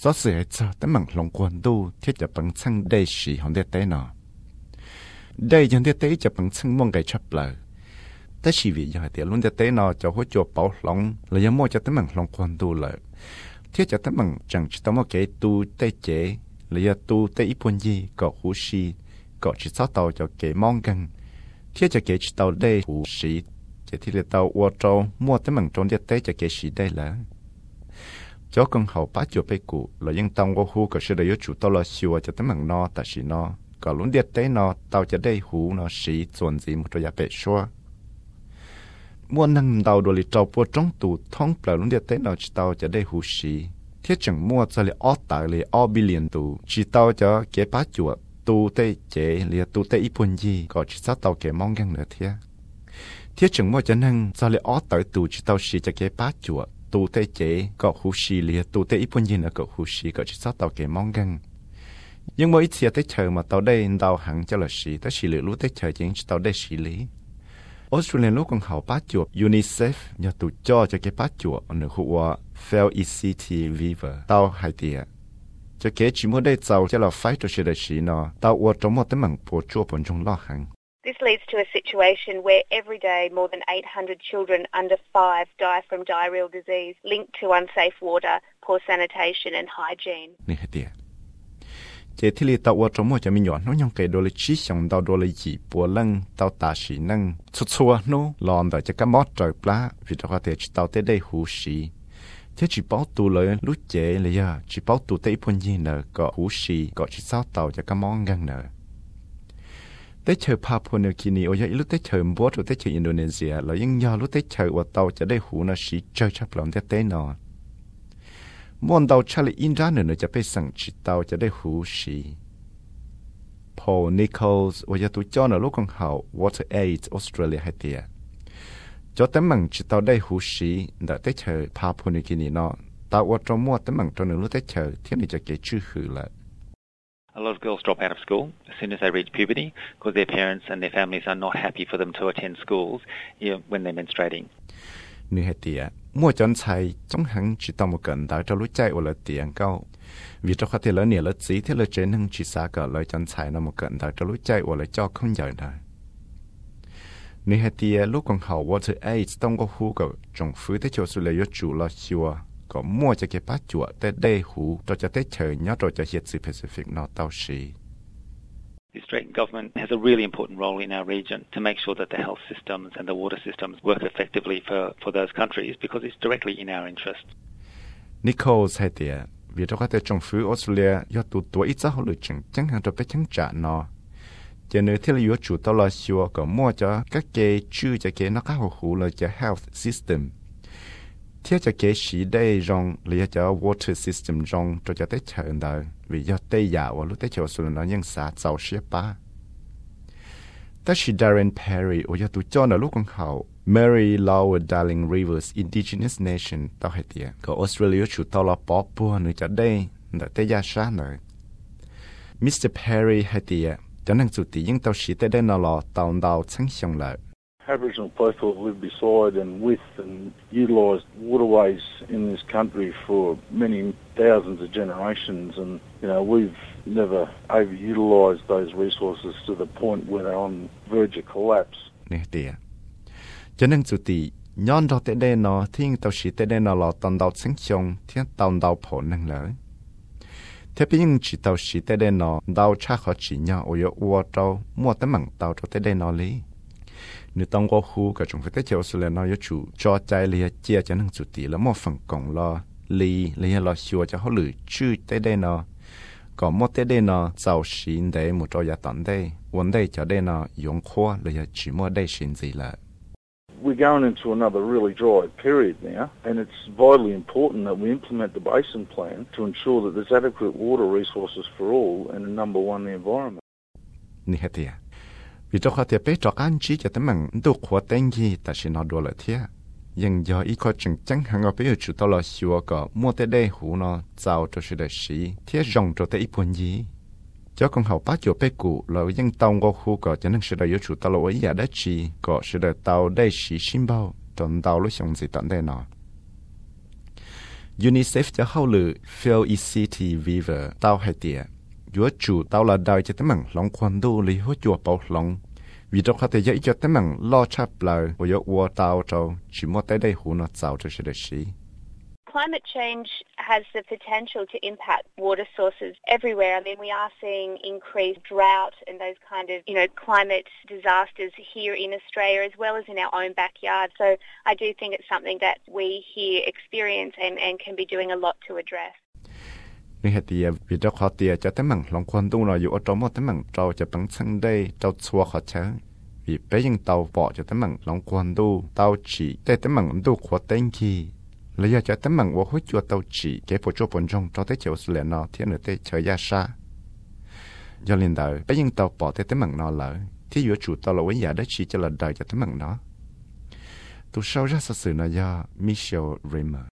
gió sưởi cho tới mảng lòng quần đu thiếtจะbằng chân đây xì hòn đế tế nọ đây dân đế tếจะbằng chân mong cái chấp lờiแต่ชีวิตอย่างเดียวลุ้นจะเต้นอจะหัวจวบเป่าหลงเลยยังมั่วจะตั้งมั่งลงควันดูเลยเที่ยจะตั้งมั่งจังจะต้องมาเกยตูเตเจเลยยังตูเตอีปุ่นยีก็หูชีก็จิตซ้อเตาจะเกยมองกันเที่ยจะเกยจิตเตาได้หูชีจะที่เลยเตาวัวโจมั่วตั้งมั่งจนจะเต้จะเกยชีได้แล้วเจ้ากังเขาป้าจวบไปกูเลยยังต้องว่าหูก็เชื่อได้ยุจุเตาละชัวจะตั้งมั่งนอแต่ชีนอก็ลุ้นเดียเต้นอเตาจะได้หูนอชีส่วนสีมุตยาเปชัวมัวนั่งดาวโดยเจ้าปวดจ้องตูท้องเปล่าลุ้นเดียเต้นเอาจิตเตาจะได้หูชีเที่ยจังมัวจะเลยอ้อตายเลยอ้อบิเลียนตูจิตเตาจะเก็บป้าจวดตูเตเจเลียตูเตอีปุ่นยีก็จิตเตาเก็บมองกันเหนือเที่ยจังมัวจะนั่งจะเลยอ้อตายตูจิตเตาชีจะเก็บป้าจวดตูเตเจก็หูชีเลียตูเตอีปุ่นยีน่ะก็หูชีก็จิตเตาเก็บมองกันยังบ่อีเสียเตเชอมาเตาได้ดาวหังจะละชีแต่ชีเหลือรู้เตเชอจริงจิตเตาได้ชีลีออสเตรเลียลูกของเขาป้าจวบยูนิเซฟอย่าตุจ่อจะเก็บป้าจวบหรือหัว Fail ECT Viver เตาไฮเตียจะเก็บชิมได้เจ้าจะเราไฟตัวเฉลี่ยสีนอเตาอวดจมหมดตั้งมั่งปวดจั่วผลจงล่อหัง This leads to a situation where every day more than 800 children under 5 die from diarrheal disease linked to unsafe water, poor sanitation and hygiene. นี่ไฮเตียเจที่ลีตาวจมูกจะมีหยอดน้องยังเกยโดยชี้ส่งดาวโดยจีปัวลังตาวตาสีนั่งชัวๆนู้หลอนแต่จะกระมอดใจปลาวิธีการเตะตาวเตะได้หูสีเที่จีเป้าตัวเลยรู้เจเลยอ่ะจีเป้าตัวเตะพุ่นยีเนอก็หูสีก็จีเศร้าตาวจะกระมองกันเนอเตะเชอพาพูนเนอคินีโอยรู้เตะเชอบัวตัวเตะเชออินโดนีเซียแล้วยังยารู้เตะเชอว่าตาวจะได้หูน่ะสีเจอชับหลอนเตะนอมวนดาวชาลีอินดาเนอจะไปสั่งจิตดาวจะได้หูชีพอลนิโคลส์ว่าจะตุจอนลูกของเขา Water Aid Australia ให้เตียจอแต่มั่งจิตดาวได้หูชีแต่ได้เชอพาพูนิกินีนอตาว่าจมัวแต่มั่งจนหนึ่งรู้ได้เชอที่นี่จะเกิดชื่อหือละ A lot of girls drop out of school as soon as they reach puberty because their parents and their families are not happy for them to attend schools when they're menstruating. นี่ให้เตียมั่วจนใช้จ้องหังจิตตอมกันได้จะรู้ใจว่าละเตียงเก้าวิจารณ์ที่ละเนี่ยละสีที่ละเจนึงจิตสาก็เลยจนใช้นำกันได้จะรู้ใจว่าละเจ้าคนใหญ่ได้นี่ให้เตียลูกของเขา Water Aid ต้องก็หูกับจงฟื้นที่จะสุเลยจู่ละชัวก็มั่วจะเก็บป้าจั่วแต่ได้หูเราจะได้เฉยเนาะเราจะเฮ็ดสิแปซิฟิกนอร์ทเต้าชี The Australian government has a really important role in our region to make sure that the health systems and the water systems work effectively for those countries because it's directly in our interest. Nicole said there, vì đó có thể trong phía Australia do tụ tuổi ít giáo lựa chọn chẳng hạn cho bé chẳng trả nó. Cho nên thì là chủ tao là xua có mua cho các cái chữ cho cái nó khá hữu là cho health system. Thế cho cái sĩ đây rong là cho water system rong cho tới chờ đợi vì do tây giả và lúc tới chờ sự nó nhân xã giàu xếp ba. Đó là Darren Perry ở do tụi cho nó lúc con hậu Mary Lower Darling Rivers Indigenous Nation tao hay tiệt có Australia chủ tao là bỏ bùa nữa cho đây để tới gia sát nữa. Mr. Perry hay tiệt cho nên chủ tỷ những tao sĩ tới đây nó là tao đào sáng xong lại. Aboriginal people have lived beside and with and utilised waterways in this country for many thousands of generations, and we've never overutilised those resources to the point where they're on verge of collapse. Nè tiệt, cho nên chủ tỷ nhon đó tới đây nó thiên tàu sĩ tới đây nó là tàu đào sáng xong thiên tàu đào phổ năng lỡ. Thế nhưng chỉ tàu sĩ tới đây nó đào cha khó chỉ nhau ở chỗ tàu mua tấm bằng tàu cho tới đây nó lý. Nếu tông qua khu cả chúng phải tới chỗ sự là nó có chủ cho trái lìa chia cho năng chủ tỷ là một phần cộng lo lì lìa lo xua cho họ lử chữ tới đây nó còn một tới đây nó giàu xin để một trò gia tận đây vấn đề cho đây nó dùng khoa lìa chỉ mua đây xin gì là. We're going into another really dry period now, and it's vitally important that we implement the basin plan to ensure that there's adequate water resources for all, and number one, the environment. Nè tiệt. Vì cho họ tiệp bé cho anh chỉ cho tấm bằng đồ khóa tên gì ta sẽ nói đùa lại thế. Nhưng do ý có chừng chẳng hàng ở bây giờ chủ tao là xua có mua tới đây hú nó giàu cho sự đại sĩ thế rộng cho tới ý buồn gì. Cho con học bác chỗ bé cụ là dân tông qua khu có cho nên sự đại chủ tao là ấy giả đất chi có sự đại tao đây sĩ xin bao tròn tao lúc xong gì tận đây nọ. UNICEF cho hậu lự Phil ECT Viver tao hay tiệt chúa chủ tao là đời cho tấm bằng lòng quan đô lý hỗ chùa bảo lòng vì đó có thể dạy cho tấm bằng lo chắp lời và dụ qua tao cho chỉ một tới đây hú nó giàu cho sự đấy. Climate change has the potential to impact water sources everywhere. I mean, we are seeing increased drought and those kind of, climate disasters here in Australia as well as in our own backyard. So I do think it's something that we here experience and can be doing a lot to address. Nên hệ thì vì đó khó tiệt cho tấm bằng lòng quan đô là dụ ở trong một tấm bằng trâu cho bằng sang đây trâu xua khó chớ. Vì bé những tàu bỏ cho tấm bằng lòng quan đô tàu chỉ để tấm bằng đô khó tên khi lấy ra cho tấm bằng vô hối chùa tàu chỉ cái phụ trợ bổn trong cho tới chiều sự lẽ nó thiên ở tới chờ gia sa do liên đời bây giờ tàu bỏ tới tấm bằng nó lỡ thì giữa chủ tàu là với giả đất chỉ cho là đời cho tấm bằng nó từ sau ra sự nó do Michelle Rimmer.